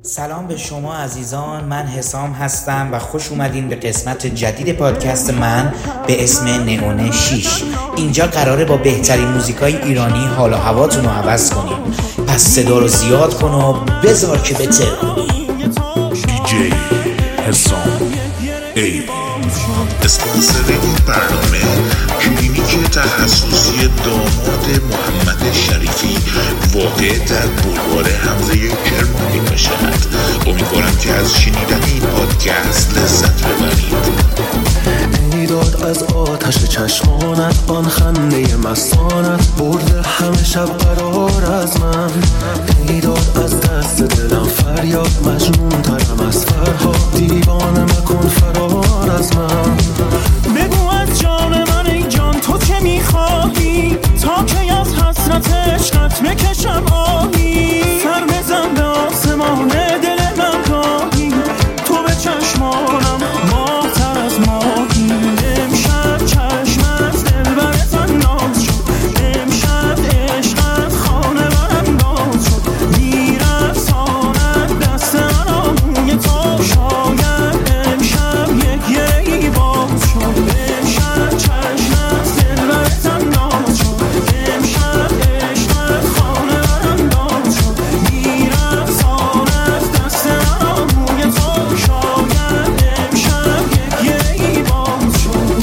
سلام به شما عزیزان، من حسام هستم و خوش اومدین به قسمت جدید پادکست من به اسم نئون 6. اینجا قراره با بهترین موزیکای ایرانی حال و هواتون رو عوض کنیم، پس صدا رو زیاد کن و بذار که بتر کنیم. دیجی حسام ای اسپانسر این برنامه کلینیک تخصصی داماد محمد شریفی واقع در بلوار حمزه کرمانی باشد. امیدوارم که از شنیدن این پادکست لذت ببرید. ای داد از آتش چشمانت، آن خنده مستانت برده همه شب قرار از من. ای داد از دست دلم فریاد، مجنون ترم از فرهاد، دیوانه مکن فرار از من. بگو از جان من ای جان تو چه میخواهی، تا که از حسرت عشقت بکشم آهی. سر بزن به آسمان دل من گاهی، تو به چشمانم ماه‌تر از ماهی. امشب چشم از دلبرت انداز شد، امشب عشقت خانه برم باز شد. میرساند دست من آموی تو، شاید امشب یک یهی باز شد. امشب چشم از دلبرت انداز شد، امشب عشقت خانه برم باز شد. میرساند دست من آموی تو، شاید امشب یک یهی باز شد.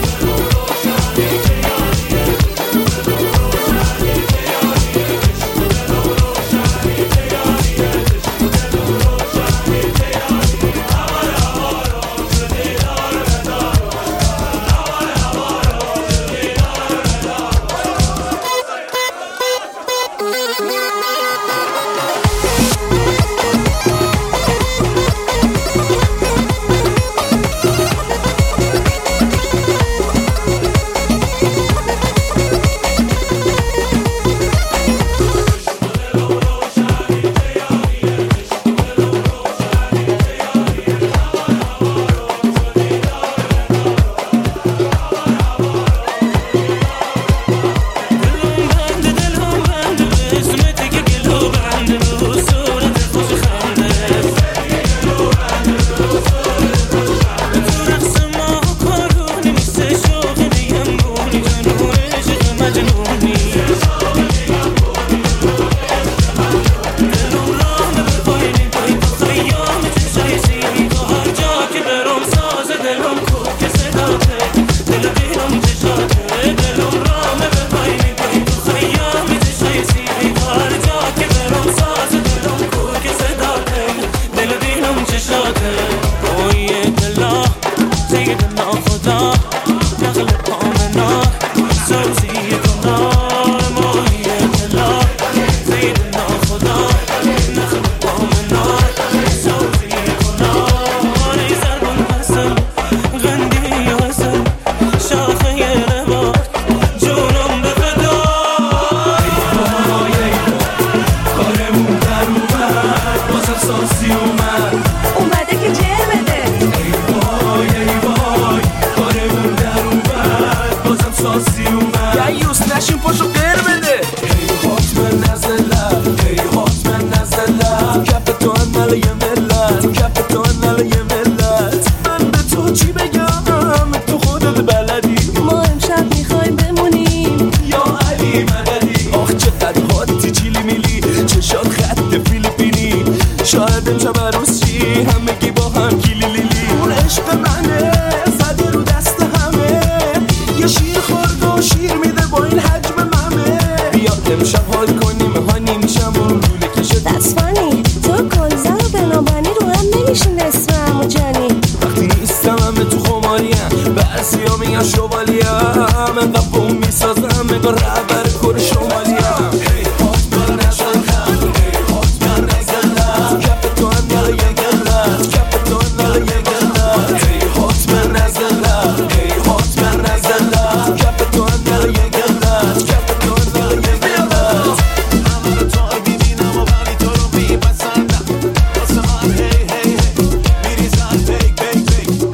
شاید امشب عروس چی همگی با هم کلیلیلی. اون عشق منه زده رو دست همه، یه شیر خورد و شیر میده با این حجم ممه. بیا امشب حال کنیم هانی میشم و روله کشه. That's funny تو کلزه و بنابانی رو هم نمیشین اسمم و جانی. وقتی نیستم همه تو خماریم، بعضی ها میگن شوالیم، انقدر بوم میسازم انگار رهبر کور شمالیم.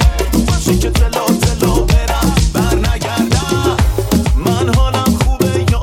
من حالم خوبه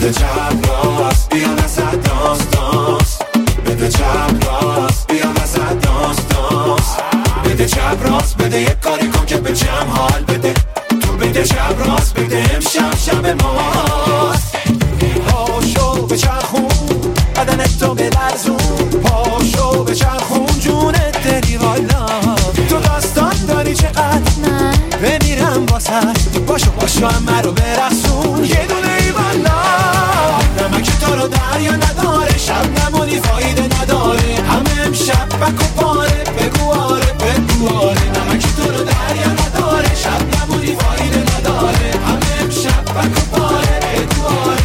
بده چپ راست بیا نزد داست داست بده چپ راست بیا نزد داست داست بده چپ راست بده یک کاری کن که به جمع حال بده تو بده چپ راست بده امشب شب ماست پاشو به چرخون بدنت تو بلرزون پاشو به چرخون جونت دلی والا تو داستان داری چقدر بمیرم واسه باشو همه رو برسون یه دونه ای والا نمک تو رو دریا نداره شب نمونی فایده نداره همه امشب بک و پاره بگو آره نمک تو رو دریا نداره شب نمونی فایده نداره همه امشب بک و پاره بگو آره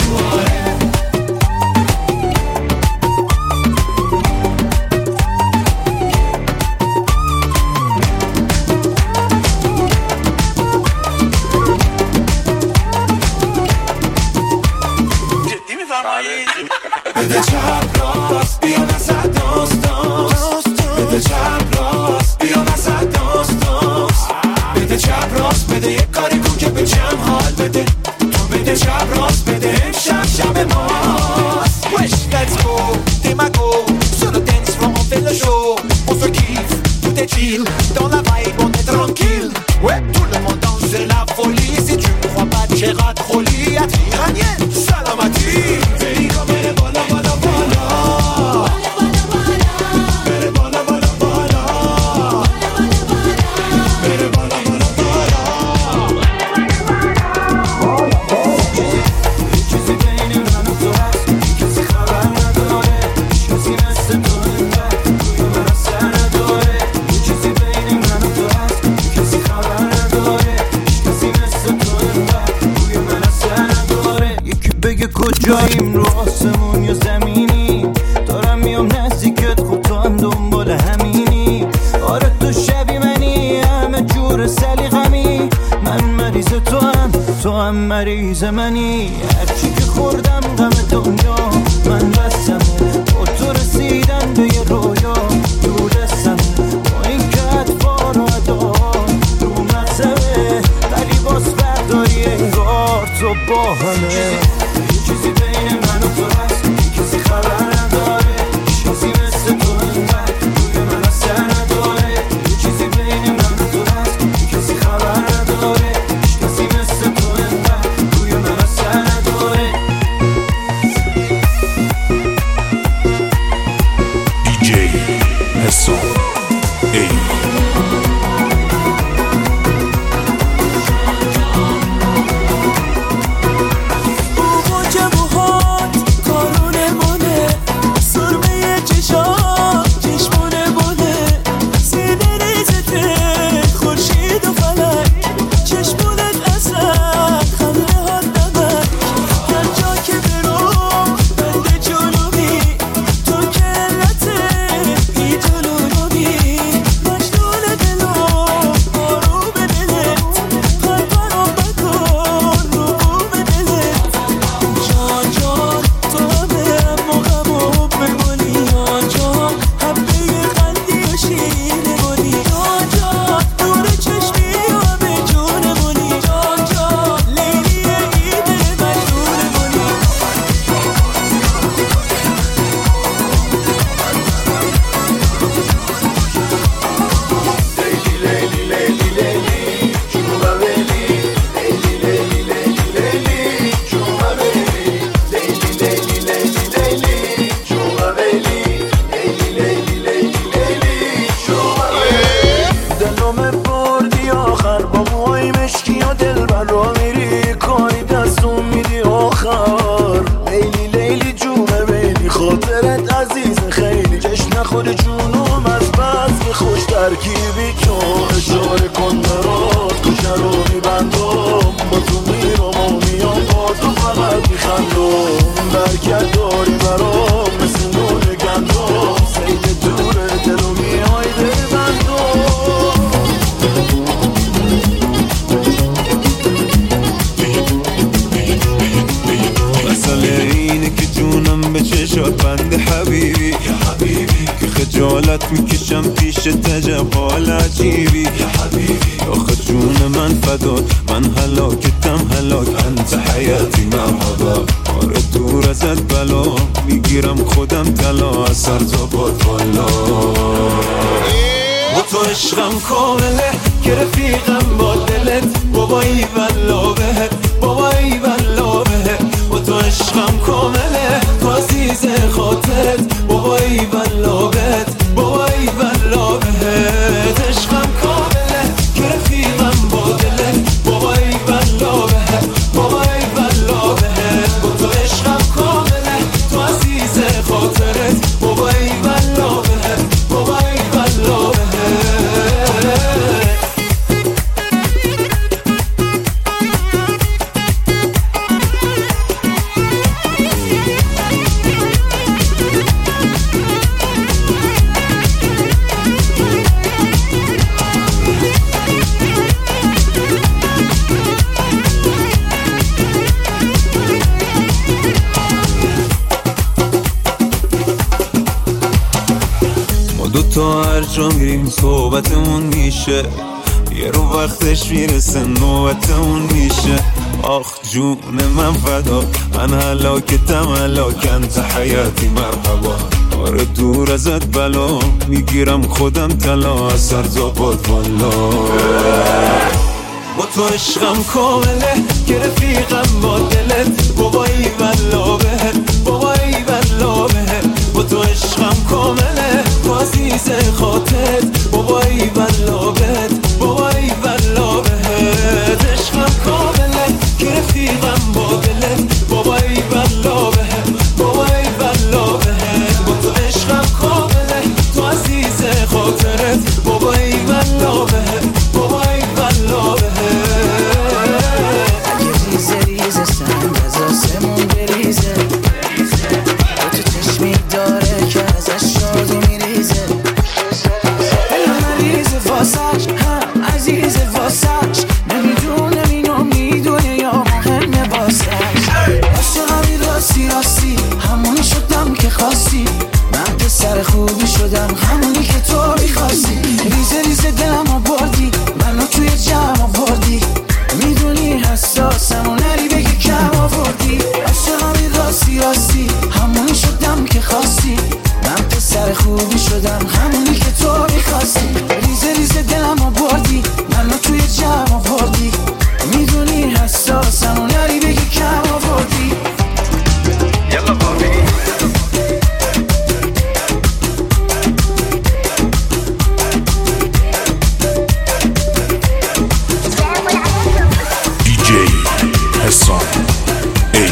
بده چپ راست بیا نزد داست داست بده چپ راست بیا نزد داست داست بده چپ راست بده یک کاری کن که به جمع حال بده تو بده چپ راست بده امشب شب ماست Wesh, let's go, Dimago Sur le dance floor on fait le show On se kiffe, tout est chill Dans la vibe on est tranquille Ouais, tout le monde danse, c'est la folie Si tu me crois pas, j'ai rat troli Atri iranienne, salamati Felico, bene, bola, bola, bola Bene, bola, bola, bola Bene, bola, bola, bola هیچ چیزی بین من و تو هست کسی خبر نداره هیچ کسی مثل تو اینقدر روی من اثر نداره هیچ چیزی بین من و تو هست کسی خبر نداره هیچ کسی مثل تو اینقدر روی من اثر نداره یکی بگه کجاییم رو آسمون یا زمینی دارم میام نزدیکت خب تو هم دنبال همینی آره تو شبی منی همه جور سلیقمی من مریض تو هم مریض منی هرچی که خوردم غم دنیا من بستمه با تو رسیدن به یه رویا دور دستمه با این که اطفال و ادا رو مغزمه ولی باز برداری انگار تو با همه هیچ چیزی بین من و تو هست کسی خبر نداره هیچ کسی مثل تو اینقدر روی من اثر نداره هیچ چیزی بین من و تو هست کسی خبر نداره هیچ کسی مثل تو اینقدر روی من اثر نداره DJ حسام ای نخوره جونم از بس خوش ترکیبی چون اشاره کن برات کشه رو میبندم با تو میرم و میام با تو فقط میخندم برکت داری برام مثل نون گندم سید دوره دلو میای دل بندم مسئله اینه که جونم به چشات بند حبیبی یا حبیبی که خجالت میکشم پیش تجب حال عجیبی یا حبیبی آخه جون من فدا، من هلاکتم هلاک، انت حیاتی مرحبا. آره دور ازت بلا، میگیرم خودم طلا، از سر تا باد بالا. با تو عشقم کامله که رفیقم با دلت، بابایی والله بهت، بابایی والله بهت. با تو عشقم کامله تو عزیز خاطرت، بابایی والله بهت، بابایی والله بهت. عشقم کامله که رفیقم با دلت، بابایی والله بهت، بابایی والله بهت. با تو عشقم کامله تو عزیز خاطرت، بابایی والله بهت، بابایی والله بهت. تا هر جا میریم صحبتمون میشه، یه رو وقتش میرسه نوبتمون میشه. آخ جون من فدا، من هلاکتم هلاک، انت حیاتی مرحبا. آره دور ازت بلا، میگیرم خودم طلا، از سر تا باد بالا. با تو عشقم کامله که رفیقم با دلت، بابایی والله بهت، بابایی والله بهت. با تو عشقم کامله تو عزیز خاطرت، بابایی والله بهت، بابایی والله بهت. عشقم کامله که رفیقم با دلت، بابایی والله بهت، بابایی والله بهت. با تو عشقم کامله تو عزیز خاطرت، بابایی والله بهت، بابایی والله بهت. ریزه ریزه سنگ از آسمون بریزه، تو چشمی داره که ازش شادی میریزه. دلم مریضه واسش، هم عزیزه واسش، نمیدونه اینو میدونه یا مهمه واسش. عاشقمی راستی راستی، همونی شدم که خواستی، من پسر خوبی شدم همونی که تو میخواستی. ریزه ریزه دلمو بردی، منو توی جمع آوردی، میدونی حساسم و نری بگی کم آوردی. عاشقمی راستی راستی، همونی شدم که خواستی، من پسر خوبی شدم همونی که تو میخواستی. ریزه ریزه دلمو بردی، منو توی جمع آوردی، میدونی حساسم و نری بگی کم آوردی. یلا بابی حسام ای.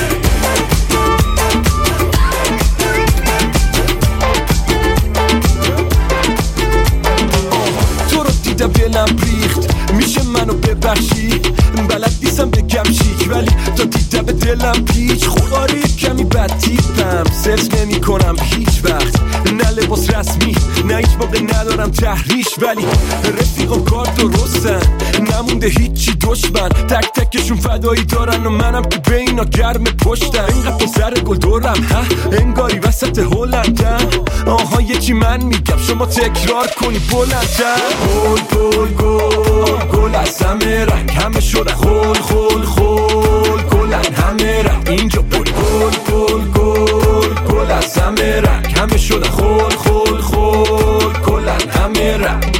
تو رو دیدم دلم ریخت، میشه منو ببخشی؟ بلد نیستم بگم شیک ولی تا دیدم به دلم پیچ. خداری کمی بد تیپم، سرس نمی کنم هیچ وقت، نه لباس رسمی نه هیچ موقع ندارم تحریش. ولی رفیقم کار درستن، نمونده هیچی دشمن، تک تکشون فدایی دارن و منم تو بینا گرم پشتم. اینقدر پسر گل دورم ها، انگاری وسط هلندم. آها یه چی من میگم شما تکرار کنی بلندم. گل گل گل گل از همه رنگ، همه شدن خول خول خول گلن همه رنگ. اینجا بول گل گل گل گل از همه رنگ، همه شدن خول خول خول گلن همه رنگ.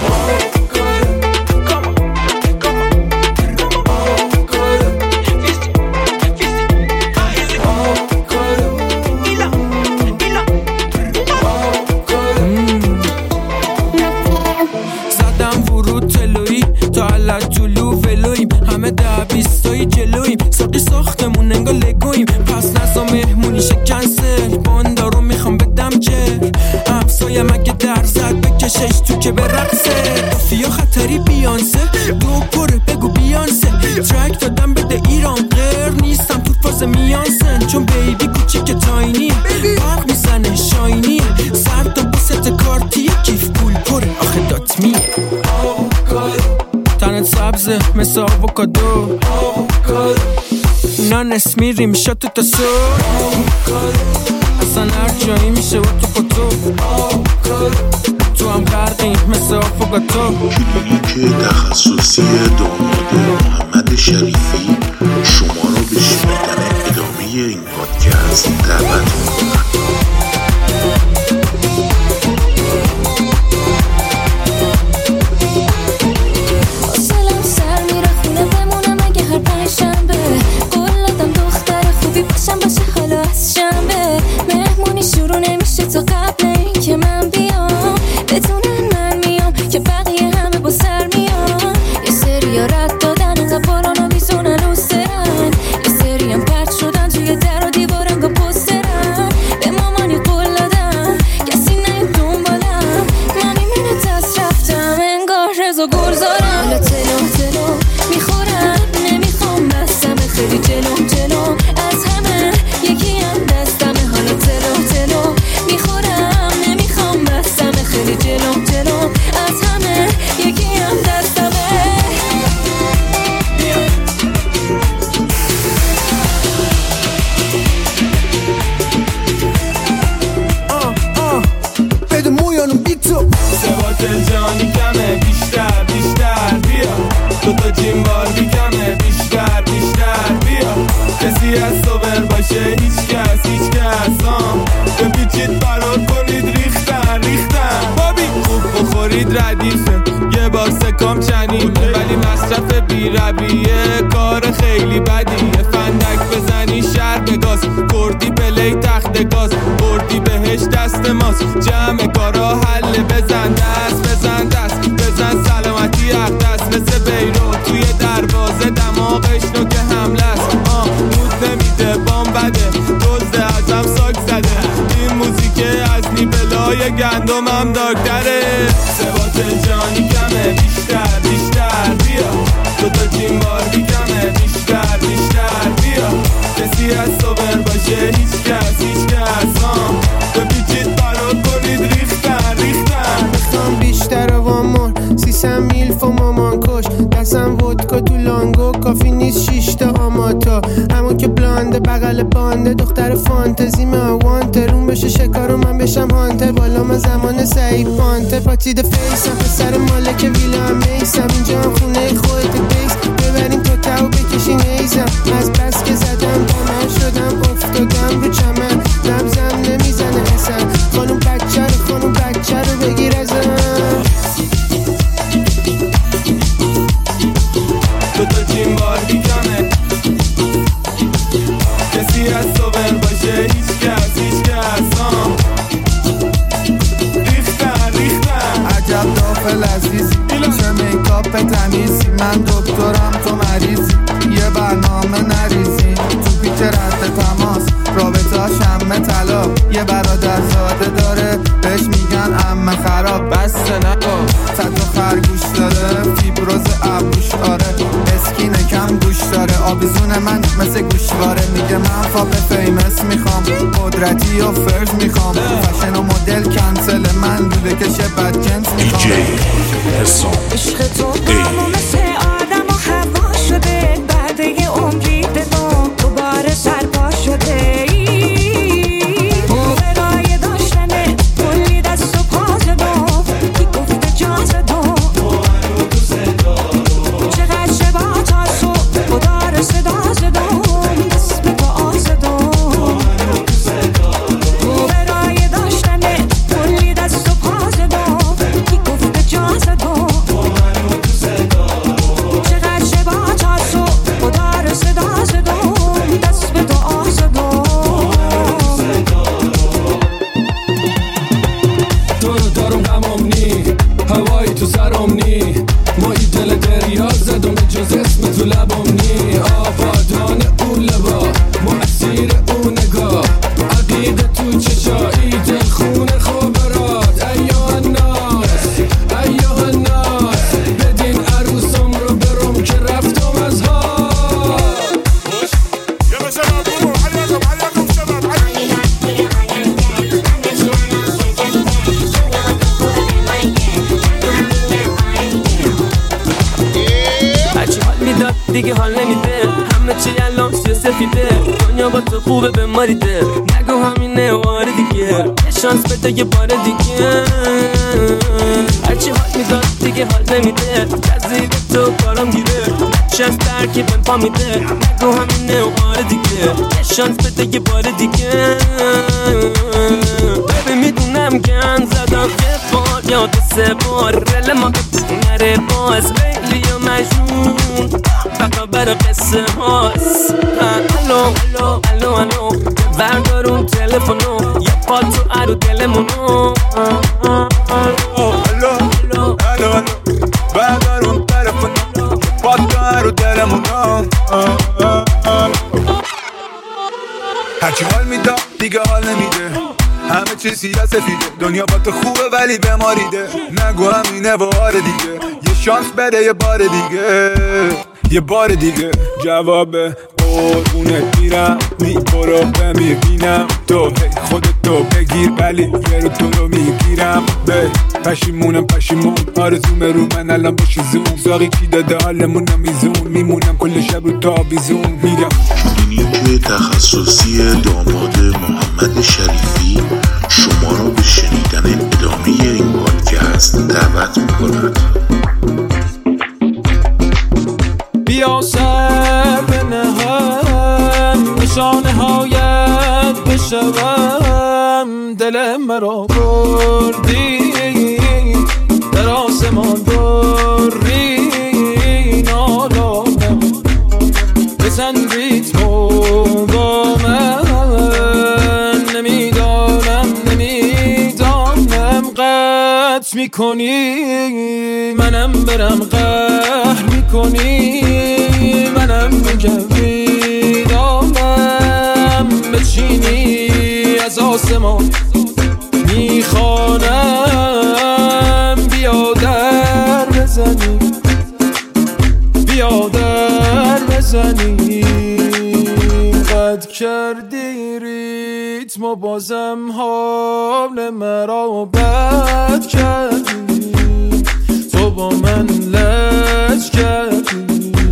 همه ده بیستایی جلویم، ساقی ساختمون انگا لگویم. پس نسا مهمونی شکنسل، باندارو میخوام بدم جل. همسایم اگه در زد بکشش تو که برقصه. دافیا خطری بیانسه، دو پره بگو بیانسه. ترک دادم بده ایران، غیر نیستم تو فاز میانسن. چون بیبی کوچیک تاینیه، برق میزنه شاینیه. سر تا باست کارتیه، کیف پول پره آخه داتمیه. تنت سبزه مثل آووکادو، نانس میریم شاتو تا سو. اصلا هر جایی میشه و تو خودتو تو هم غرقیم مثل آفوگاتو. کلینیک تخصصی داماد محمد شریفی شما رو به شنیدن ادامه این پادکست دعوت می‌کنم. شروع نمیشه تا قبل این که من بیام بتونن من میام که بقیه همه با سر میان. یه سری ها رد دادن انقدر بارانا بیزونن اوسترن، یه سری هم پرد شدن توی در و دیوار انگا پسترن. به مامانی قول دادم کسی نید دنبالم، من میمونه دست رفتم انگار رزا گلزارم. حالا تلو تلو میخورم نمیخوام بستم خیلی جلوم جلوم از همه یکی هم دستمه. حالا تلو تلو میخورم نمیخوام بستم خیلی جلوم جلوم از همه یکی هم دستمه. بده مویانم بی تو ثبات جانی کمه بیشتر بیشتر بیا دوتا جیم بار بیکمه بیشتر بیشتر بیا کسی از صبر باشه هیچ کس بپیچید فرار کنید ریختن بابی خوب بخورید ردیفه یه بار سکام چنینه ولی مصرف بی رویه کار خیلی بدیه. فندک بزنی شهر بگاز کردی پلی تخت گاز بردی بهش دست ماست جمع کارا حل بزن بزن سلامتی اقدس مثل بیرو توی دروازه دماغش نوک حمله است. مود نمیده بام بده دزده ازم ساک زده این موزیک از نیبلای گندمم دارکتره. ثبات جانی کمه بیشتر بیا دوتا جیم بار بیکمه بیشتر بیا کسی از صبر باشه هیچ کس بپیچید فرار کنید ریختن میخوام بیشتر وامون 300 میلف و مامان کش دستم ودکا تو لانگو کافی نیست 6 تا آماتا همون که بلانده بغل بانده دختر فانتزی وانتر اون بشه شکار و من بشم هانتر بالا من زمان سعید پانتر پاتید فیسم پسر مالک ویلا هم میسم اینجا هم خونه خودت بیس ببرین تو تاو بکشین ایزم از بس که زدم با من شدم افتادم رو چمن نبزم نمیزنه حسن خانوم بچه رو بگیر ازم دوتا جیم بار بیکمه کسی از صبر باشه هیچ کس ریختن عجب دافل عزیزی چه میکاپ تمیزی من دکترم تو مریضی یه برنامه نریزی تو پیچ رد تماس رابطه شمه طلا یه برادر زاده داره بهش میگن عمه خراب بسته نکن صد و خرگوش داره فیبروز ابروش آره اسکینه کم گوش داره آبیزون من مثل گوشواره میگه من فاپ فیمس میخوام قدرتی و فرز میخوام فشن و مدل کنسل من رو بکشه بدجنس میخوام عشق تو همو مثل آدم و هوا شده بعد یه عمری دو دوباره سرپا شده برای داشتنه کلی دست و پا زدم کی گفته جا زدم چقدر شبا تا صبح خدا رو صدا زدم دست به پا زدم برای داشتنه کلی دست و پا زدم کی گفته جا زدم چقدر شبا تا صبح خدا رو صدا زدم تو خوبه به ماریده نگو همینه واره دیگه یه شانس بده یه بار دیگه هرچی حال میداد دیگه حال نمیده جذیب تو کارم گیره شانس ترکیبم پا میده نگو همینه واره دیگه یه شانس بده یه بار دیگه ببین میدونم گن زدم یه بار یا دو سه بار رل ما نره باز لیلی و مجنون فقط برای قصه هاست الو الو الو الو بردارون تلفونو یه پا تو ارو دلمونو الو الو الو بردارون تلفونو یه پا تو ارو دلمونو هرچی حال میداد دیگه حال نمیده همه چی سیاه سفیده دنیا با تو خوبه ولی بماریده نگو همینه و آره دیگه یه شانس بده یه بار دیگه یه بار دیگه جوابه قربونت میرم میبرو بمیبینم تو خودتو بگیر ولی یه رو تو رو میگیرم به پشیمون آرزوم رو من الان باشی زوم زاقی کی داده حالمون نمیزون میمونم کل شب رو تابیزون میگم کلینیک تخصصی داماد محمد شریفی شما را به شنیدن ادامه این پادکست دعوت می‌کند. بیا سر بنهم نشانه هایت بشوم دل مرا بردی در آسمان بری نالانم بزن ریتمو با من نمیدانم قطع میکنی منم برم قهر میکنی منم میگم میدانم بچینی از آسمان میخوانم بیا در بزنی بیا در بزنی قد کردی ریتم و بازم حال مرا بد کردی تو با من لج کردی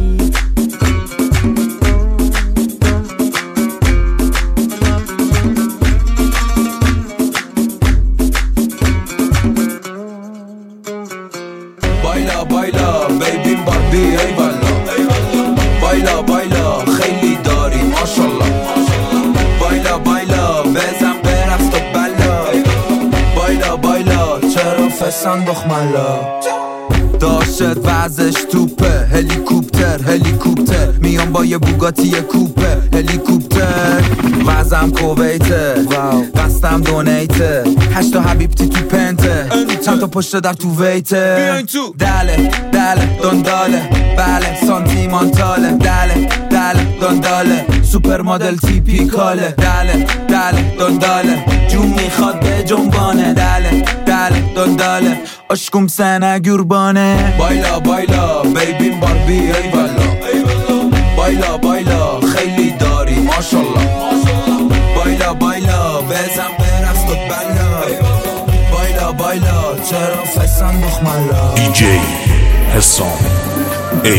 بایلا بایلا بیبی باربی ای والا بایلا بایلا خیلی داری ماشالله بایلا بایلا بزن برقص تو بلا بایلا بایلا چرا فسان دخملا داشت وزش توپه هلیکوپتر میام با یه بوگاتی کوپه هلیکوپتر وزم کویته قصدم دونیته 8 حبیبتی تو پنته چند تا پشت در تو ویته دله دنداله بله سانتیمانتاله دله دنداله سوپر مدل تیپیکاله دله دنداله جون میخواد به جنبانه دله دنداله عشقم سنه گربانه بایلا بایلا بیبی باربی ای والا بایلا بایلا خیلی داری ماشالله بایلا بایلا بزن برقص تو بلا بایلا بایلا چرا فسان دخملا دیجی حسام ای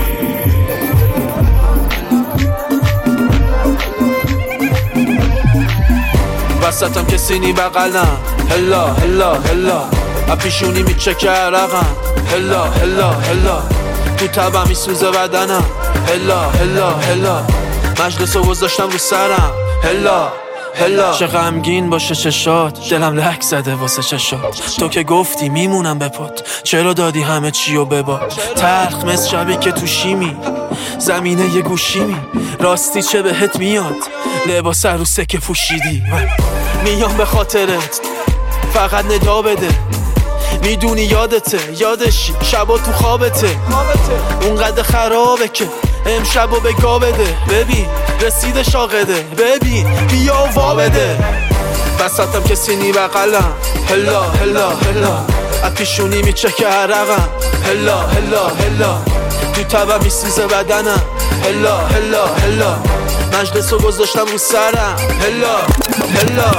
وسطم کسی نی بغلم هلا هلا هلا اپیشونی میچکه عرقم هلا هلا هلا تو تبم میسوزه بدنم هلا هلا هلا مجلسو گذاشتم رو سرم هلا هلا چه غمگین باشه چشات دلم لک زده واسه چشات تو که گفتی میمونم به پات چرا دادی همه چیو بباد تلخ مثل شبی که تو شیمی زمینه یه گوشیمی راستی چه بهت میاد لباس عروسه که پوشیدی میام به خاطرت فقط ندا بده میدونی یادشی شبا تو خوابته اونقدر خرابه که امشبو به گا بده ببین رسید شاقده ببین بیا وا بده وسطم کسی نی بغلم هلا هلا هلا اپیشونی میچکه عرقم هلا هلا هلا تو تبم میسوزه بدنم هلا هلا هلا مجلسو گذاشتم رو سرم هلا هلا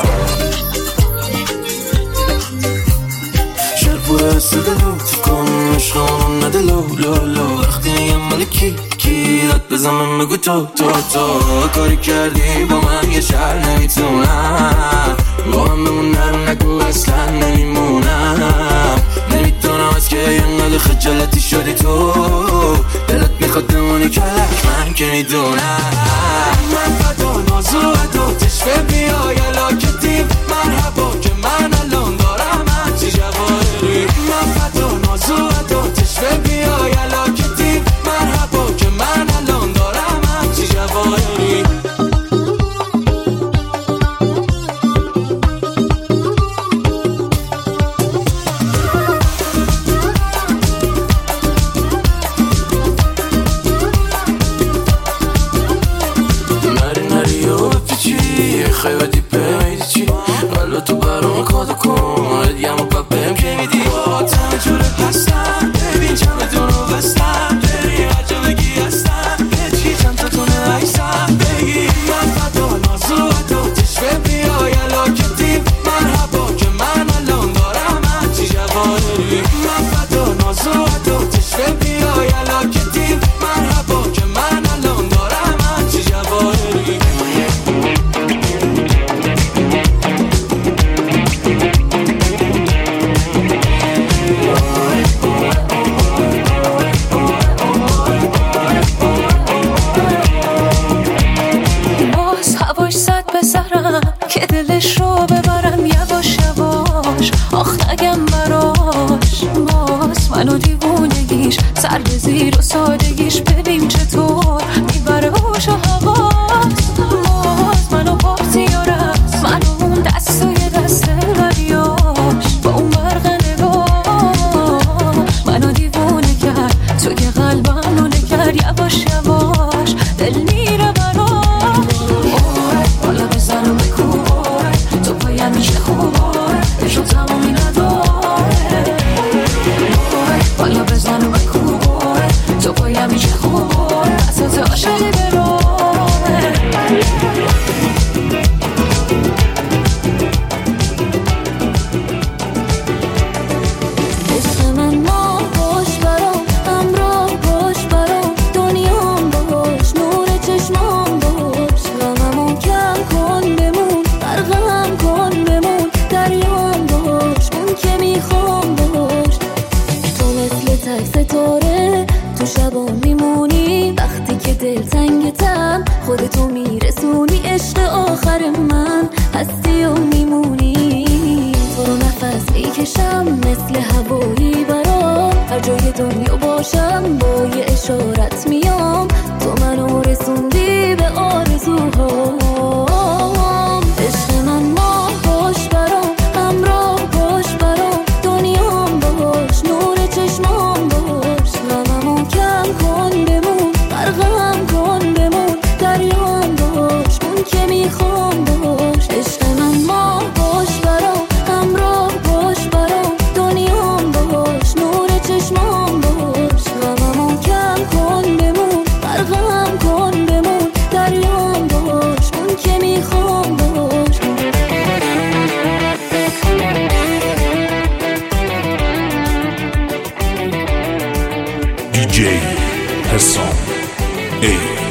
شربو سده لطف کن عشقان نده لو لو لو وقتی یم ملکی یکی داد بزنم بگو تو کاری کردی با من یه شهر نمیتونم با هم بمونم نگو اصلا نمیمونم نمیتونم از که اینقدر خجالتی شدی تو دلت میخواد بمونی کلک من که میدونم من فدا نازو ادو تشفه بیای علاکتیم مرحبا که من الان دارم هرچی جواهری من فدا نازو ادو تشفه بیای علاکتیم مرحبا که من الان دارم هرچی جواهری خیلی دیپه میدی چی قلب تو برام کادو کن ادیم و پپم که میدی با تمه جوره پستم ببین چمه دونو بستم بری هجا بگی هستم به چی چند تا تونه عیسم بگی من فدا نازو ادو تشفه بیای علاکتیم مرحبا که من الان دارم هرچی جواهری من فدا نازو ادو تشفه بیای علاکتیم مرحبا که من الان دارم هرچی جواهری که دلش رو ببرم یواش یواش آخ نگم براش باز منو دیوونگیش سر به زیر و سادگیش ببین چطور میبره هوش و حواس باز منو پارتیارم منو اون دست و یه دست ولیاش با اون برق نگاه منو دیوونه کرد توی قلبم رو نگر یواش یواش دل میره براش بالا بزن و بکن تو پایم میشه خوباره بشو تمامی نداره بالا بزن و بکن تو پایم میشه خوباره اساس عاشقی براره خودتو میرسونی عشق آخر من هستی و میمونی تو رو نفس میکشم مثل هوایی برام هر جای دنیا باشم با یه اشارت میام تو منو رسوندی به آرزوهام عشق من ماه باش برام همراه باش برام دنیام باش نور چشمام باش غممو کم کن بمون غرقم کن بمون دریام باش اون که میخوام باش عشق من ماه باش برام همراه باش برام دنیام باش نور چشمام باش غممو کم کن بمون غرقم کن بمون دریام باش اون که میخوام باش DJ حسام